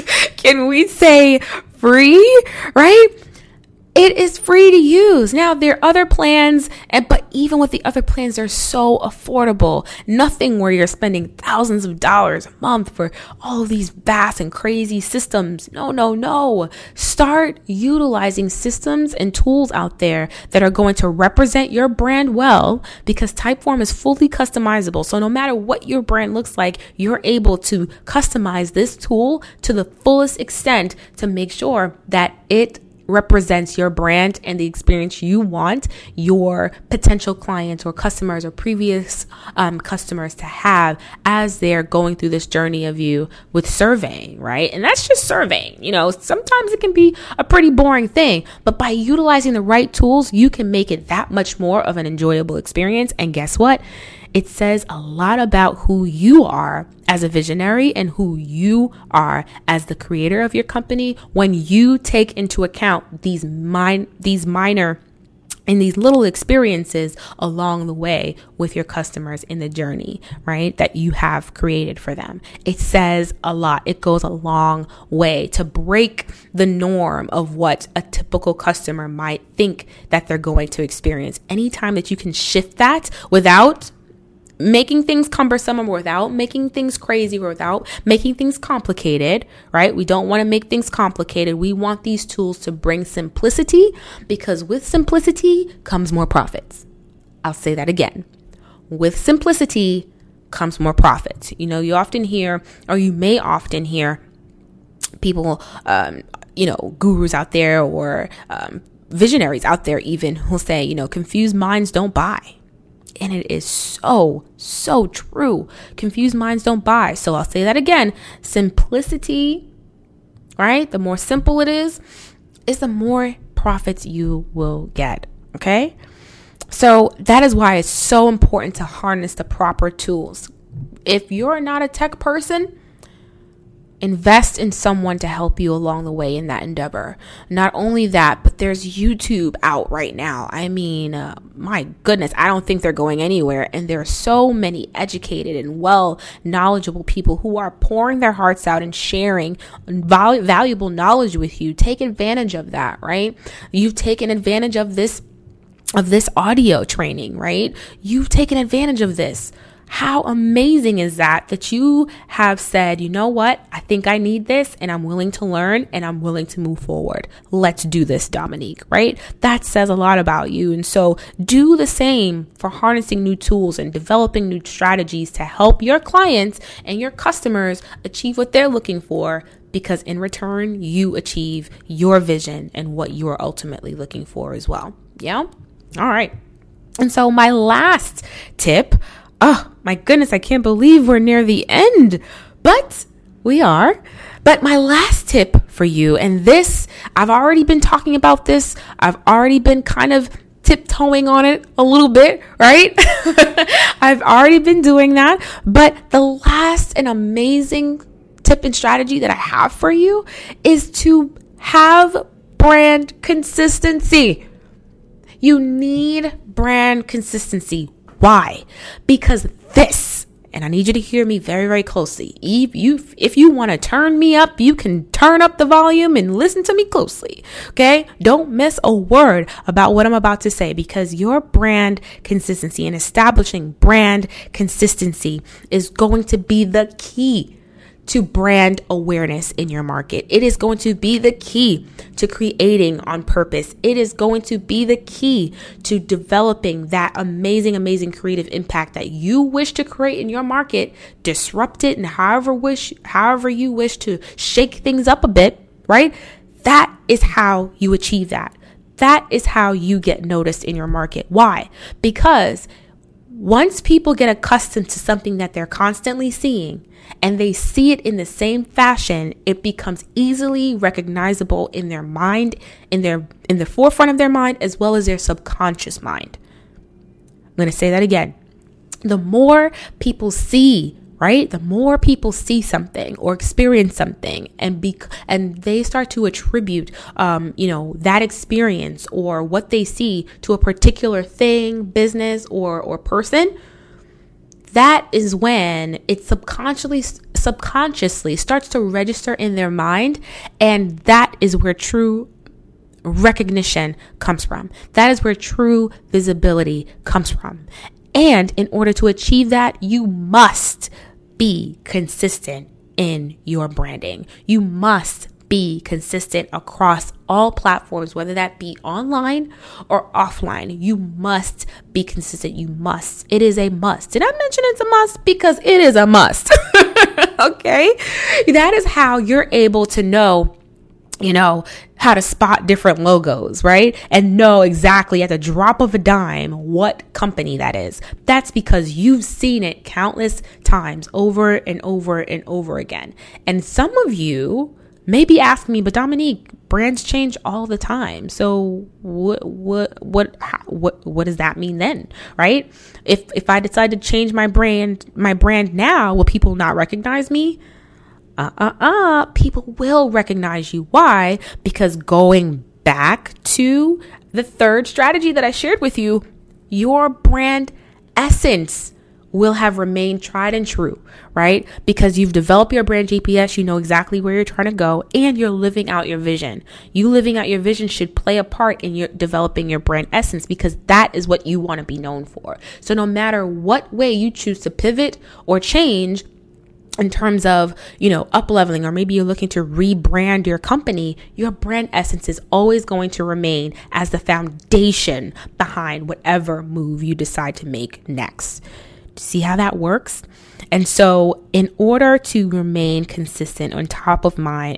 [SPEAKER 1] Can we say free, right? It is free to use. Now, there are other plans, but even with the other plans, they're so affordable. Nothing where you're spending thousands of dollars a month for all of these vast and crazy systems. No. Start utilizing systems and tools out there that are going to represent your brand well, because Typeform is fully customizable. So no matter what your brand looks like, you're able to customize this tool to the fullest extent to make sure that it represents your brand and the experience you want your potential clients or customers or previous customers to have as they're going through this journey of you with surveying, right? And that's just surveying. Sometimes it can be a pretty boring thing, but by utilizing the right tools, you can make it that much more of an enjoyable experience. And guess what? It says a lot about who you are as a visionary and who you are as the creator of your company when you take into account these minor and these little experiences along the way with your customers in the journey, right, that you have created for them. It says a lot. It goes a long way to break the norm of what a typical customer might think that they're going to experience. Anytime that you can shift that without making things cumbersome or without making things crazy or without making things complicated, right? We don't want to make things complicated. We want these tools to bring simplicity, because with simplicity comes more profits. I'll say that again. With simplicity comes more profits. You often hear, or you may often hear people, gurus out there or visionaries out there even who'll say, confused minds don't buy. And it is so true. Confused minds don't buy. So I'll say that again. Simplicity, right? The more simple it is the more profits you will get. Okay? So that is why it's so important to harness the proper tools. If you're not a tech person, invest in someone to help you along the way in that endeavor. Not only that, but there's YouTube out right now. I mean, my goodness, I don't think they're going anywhere. And there are so many educated and well knowledgeable people who are pouring their hearts out and sharing valuable knowledge with you. Take advantage of that, right? You've taken advantage of this audio training, right? You've taken advantage of this. How amazing is that you have said, you know what? I think I need this and I'm willing to learn and I'm willing to move forward. Let's do this, Dominique, right? That says a lot about you. And so do the same for harnessing new tools and developing new strategies to help your clients and your customers achieve what they're looking for, because in return, you achieve your vision and what you are ultimately looking for as well. Yeah? All right. And so my last tip, oh my goodness, I can't believe we're near the end, but we are. But my last tip for you, and this, I've already been talking about this. I've already been kind of tiptoeing on it a little bit, right? I've already been doing that. But the last and amazing tip and strategy that I have for you is to have brand consistency. You need brand consistency. Why? Because this, and I need you to hear me very, very closely. If you want to turn me up, you can turn up the volume and listen to me closely. Okay? Don't miss a word about what I'm about to say, because your brand consistency and establishing brand consistency is going to be the key to brand awareness in your market. It is going to be the key to creating on purpose. It is going to be the key to developing that amazing, amazing creative impact that you wish to create in your market. Disrupt it, and however you wish to shake things up a bit, right? That is how you achieve that. That is how you get noticed in your market. Why? Because once people get accustomed to something that they're constantly seeing, and they see it in the same fashion, it becomes easily recognizable in their mind, in the forefront of their mind, as well as their subconscious mind. I'm going to say that again. The more people see, right? The more people see something or experience something, and they start to attribute, that experience or what they see to a particular thing, business, or person. that is when it subconsciously starts to register in their mind. And that is where true recognition comes from. That is where true visibility comes from. And in order to achieve that, you must be consistent in your branding. You must be consistent across all platforms, whether that be online or offline. You must be consistent. You must. It is a must. Did I mention it's a must? Because it is a must. Okay. That is how you're able to know how to spot different logos, right? And know exactly at the drop of a dime what company that is. That's because you've seen it countless times over and over and over again. And some of you may be asking me, but Dominique, brands change all the time. So what does that mean then, right? If I decide to change my brand now, will people not recognize me? People will recognize you. Why? Because going back to the third strategy that I shared with you, your brand essence will have remained tried and true, right? Because you've developed your brand GPS, you know exactly where you're trying to go, and you're living out your vision. You living out your vision should play a part in your developing your brand essence, because that is what you want to be known for. So no matter what way you choose to pivot or change, in terms of, up leveling, or maybe you're looking to rebrand your company, your brand essence is always going to remain as the foundation behind whatever move you decide to make next. See how that works? And so in order to remain consistent, on top of mind,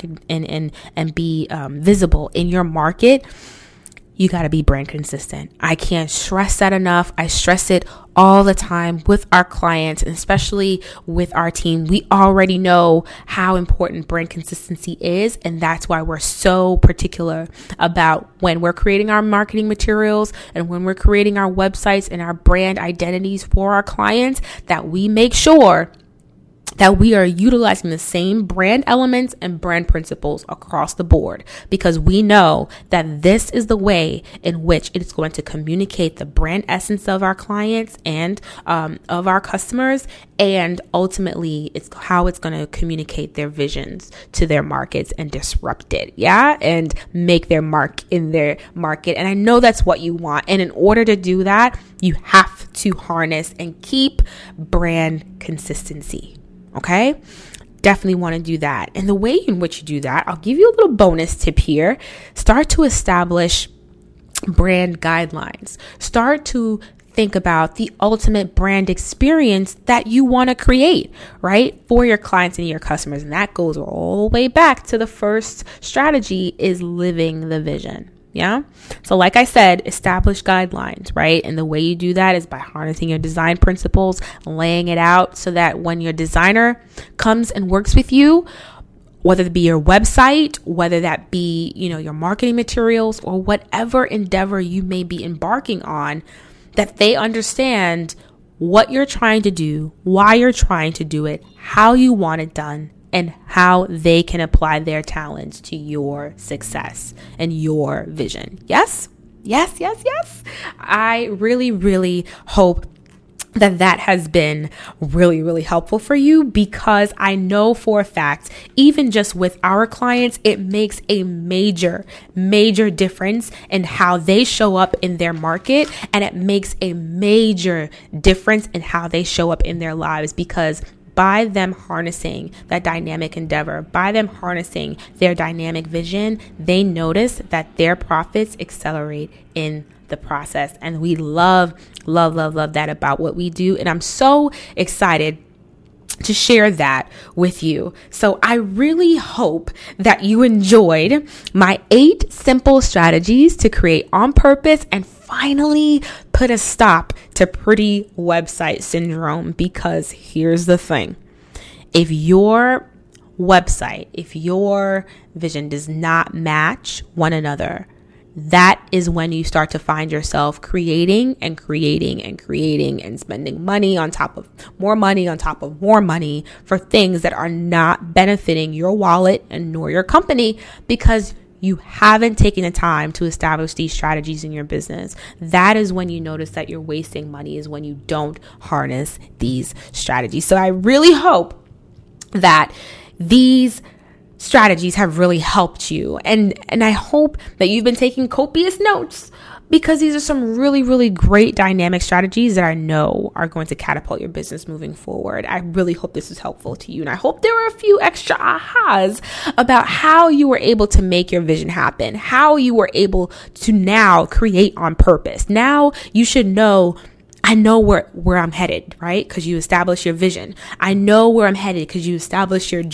[SPEAKER 1] and be visible in your market, you got to be brand consistent. I can't stress that enough. I stress it all the time with our clients, and especially with our team. We already know how important brand consistency is. And that's why we're so particular about when we're creating our marketing materials and when we're creating our websites and our brand identities for our clients, that we make sure that we are utilizing the same brand elements and brand principles across the board, because we know that this is the way in which it is going to communicate the brand essence of our clients and of our customers. And ultimately, it's how it's going to communicate their visions to their markets and disrupt it. Yeah. And make their mark in their market. And I know that's what you want. And in order to do that, you have to harness and keep brand consistency. Okay, definitely want to do that. And the way in which you do that, I'll give you a little bonus tip here. Start to establish brand guidelines. Start to think about the ultimate brand experience that you want to create, right, for your clients and your customers. And that goes all the way back to the first strategy, is living the vision. Yeah. So like I said, establish guidelines, right? And the way you do that is by harnessing your design principles, laying it out so that when your designer comes and works with you, whether it be your website, whether that be, your marketing materials, or whatever endeavor you may be embarking on, that they understand what you're trying to do, why you're trying to do it, how you want it done, and how they can apply their talents to your success and your vision. Yes, yes, yes, yes. I really, really hope that has been really, really helpful for you, because I know for a fact, even just with our clients, it makes a major, major difference in how they show up in their market. And it makes a major difference in how they show up in their lives, because by them harnessing that dynamic endeavor, by them harnessing their dynamic vision, they notice that their profits accelerate in the process. And we love that about what we do. And I'm so excited to share that with you. So I really hope that you enjoyed my 8 simple strategies to create on purpose and finally put a stop to pretty website syndrome. Because here's the thing. If your website, if your vision does not match one another, that is when you start to find yourself creating and spending money on top of more money for things that are not benefiting your wallet and nor your company, because you haven't taken the time to establish these strategies in your business, that is when you notice that you're wasting money, is when you don't harness these strategies. So I really hope that these strategies have really helped you. And I hope that you've been taking copious notes, because these are some really, really great dynamic strategies that I know are going to catapult your business moving forward. I really hope this is helpful to you. And I hope there were a few extra ahas about how you were able to make your vision happen, how you were able to now create on purpose. Now you should know, I know where I'm headed, right? Because you establish your vision. I know where I'm headed because you establish your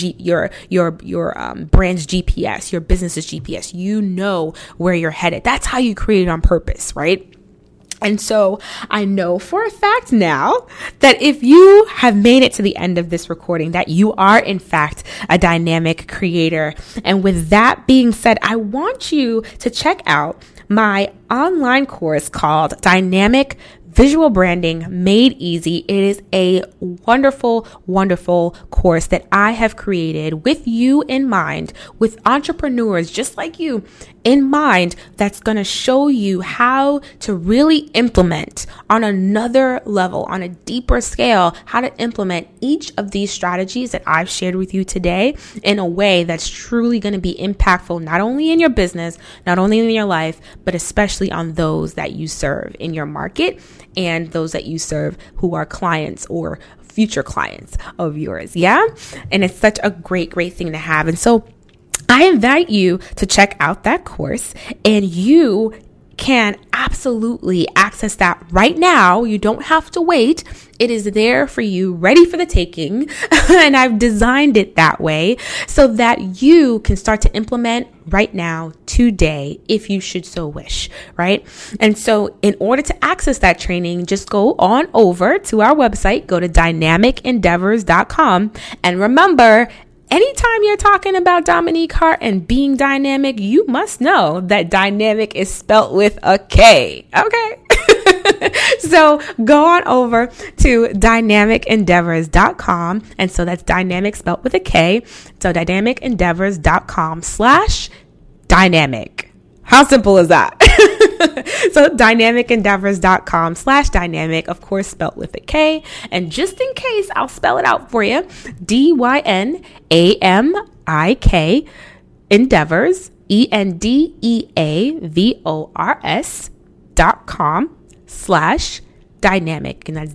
[SPEAKER 1] brand's GPS, your business's GPS. You know where you're headed. That's how you create on purpose, right? And so I know for a fact now that if you have made it to the end of this recording, that you are in fact a dynamic creator. And with that being said, I want you to check out my online course called Dynamic Visual Branding Made Easy. It is a wonderful, wonderful course that I have created with you in mind, with entrepreneurs just like you in mind, that's going to show you how to really implement on another level, on a deeper scale, how to implement each of these strategies that I've shared with you today in a way that's truly going to be impactful, not only in your business, not only in your life, but especially on those that you serve in your market and those that you serve who are clients or future clients of yours. Yeah. And it's such a great, great thing to have. And so I invite you to check out that course, and you can absolutely access that right now. You don't have to wait. It is there for you, ready for the taking. And I've designed it that way so that you can start to implement right now, today, if you should so wish, right? And so in order to access that training, just go on over to our website, go to dynamicendeavors.com. And remember, anytime you're talking about Dominique Hart and being dynamic, you must know that dynamic is spelt with a K. Okay. So go on over to dynamicendeavors.com. And so that's dynamic spelt with a K. So dynamicendeavors.com/dynamic. How simple is that? So dynamicendeavors.com/dynamic, of course, spelled with a K. And just in case, I'll spell it out for you. DYNAMIK Endeavors, ENDEAVORS.com/dynamic. And that's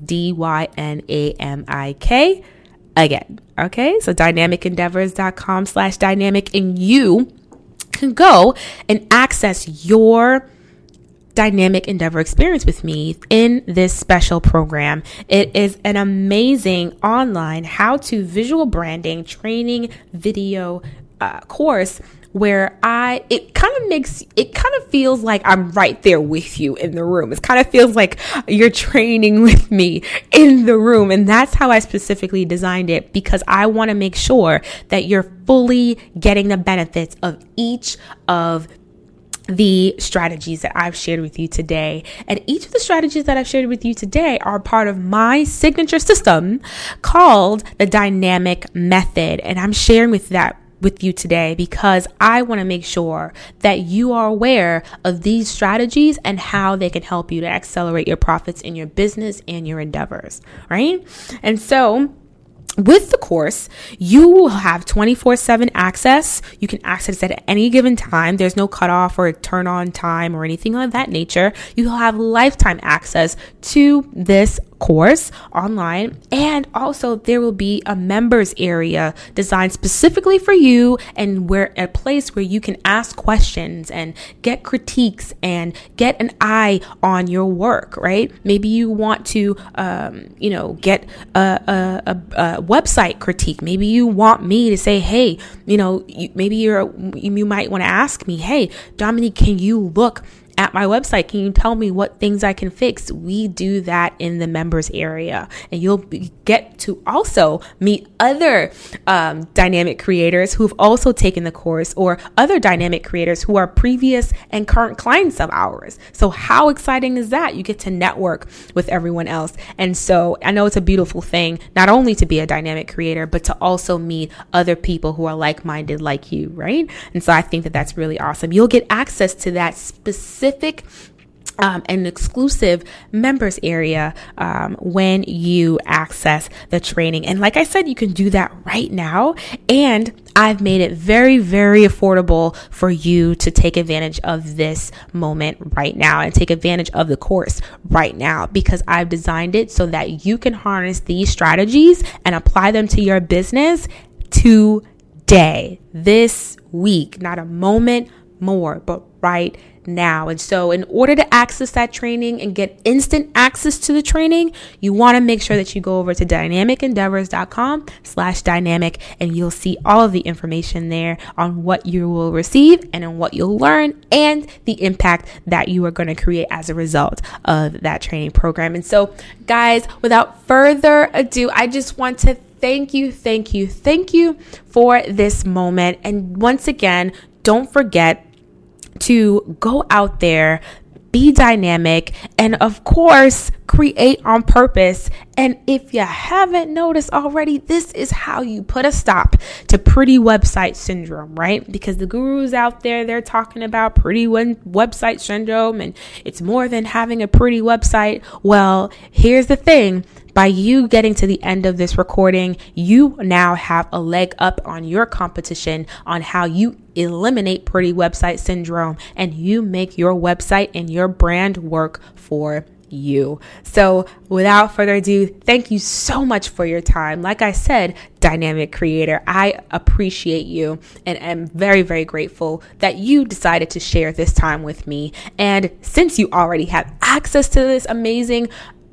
[SPEAKER 1] DYNAMIK again. Okay. So dynamicendeavors.com/dynamic. And you can go and access your Dynamic Endeavor experience with me in this special program. It is an amazing online how-to visual branding training video course where it kind of feels like I'm right there with you in the room. It kind of feels like you're training with me in the room. And that's how I specifically designed it, because I want to make sure that you're fully getting the benefits of each of the strategies that I've shared with you today. And each of the strategies that I've shared with you today are part of my signature system called the Dynamic Method. And I'm sharing with you today because I want to make sure that you are aware of these strategies and how they can help you to accelerate your profits in your business and your endeavors, right? And so with the course, you will have 24/7 access. You can access it at any given time. There's no cutoff or turn on time or anything of that nature. You will have lifetime access to this course online. And also there will be a members area designed specifically for you, and where a place where you can ask questions and get critiques and get an eye on your work, right? Maybe you want to, get a website critique. Maybe you want me to say, hey, you might want to ask me, hey, Dominique, can you look at my website? Can you tell me what things I can fix? We do that in the members area, and you'll get to also meet other dynamic creators who've also taken the course, or other dynamic creators who are previous and current clients of ours. So how exciting is that? You get to network with everyone else. And so I know it's a beautiful thing, not only to be a dynamic creator, but to also meet other people who are like-minded like you, right? And so I think that that's really awesome. You'll get access to that specific an exclusive members area when you access the training. And like I said, you can do that right now. And I've made it very, very affordable for you to take advantage of this moment right now and take advantage of the course right now, because I've designed it so that you can harness these strategies and apply them to your business today, this week, not a moment more, but right now. And so in order to access that training and get instant access to the training, you want to make sure that you go over to dynamicendeavors.com/dynamic, and you'll see all of the information there on what you will receive and on what you'll learn and the impact that you are going to create as a result of that training program. And so, guys, without further ado, I just want to thank you for this moment. And once again, don't forget to go out there, be dynamic, and of course, create on purpose. And if you haven't noticed already, this is how you put a stop to pretty website syndrome, right? Because the gurus out there, they're talking about pretty website syndrome, and it's more than having a pretty website. Well, here's the thing. By you getting to the end of this recording, you now have a leg up on your competition on how you eliminate pretty website syndrome, and you make your website and your brand work for you. So without further ado, thank you so much for your time. Like I said, dynamic creator, I appreciate you and am very, very grateful that you decided to share this time with me. And since you already have access to these amazing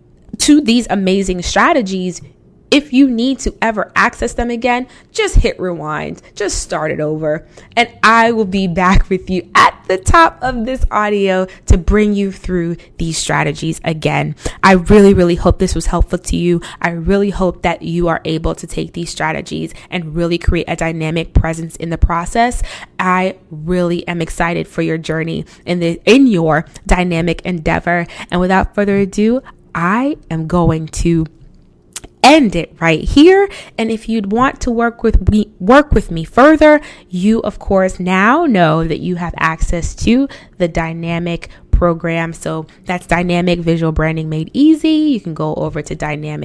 [SPEAKER 1] strategies, if you need to ever access them again, just hit rewind, just start it over, and I will be back with you at the top of this audio to bring you through these strategies again. I really, really hope this was helpful to you. I really hope that you are able to take these strategies and really create a dynamic presence in the process. I really am excited for your journey in your dynamic endeavor. And without further ado, I am going to end it right here. And if you'd want to work with me further, you of course now know that you have access to the dynamic program. So that's Dynamic Visual Branding Made Easy. You can go over to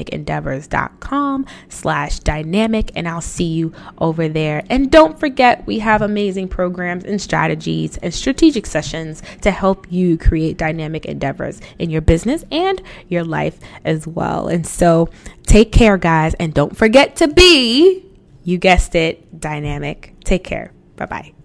[SPEAKER 1] dynamicendeavors.com/dynamic, and I'll see you over there. And don't forget, we have amazing programs and strategies and strategic sessions to help you create dynamic endeavors in your business and your life as well. And so take care, guys, and don't forget to be, you guessed it, dynamic. Take care. Bye-bye.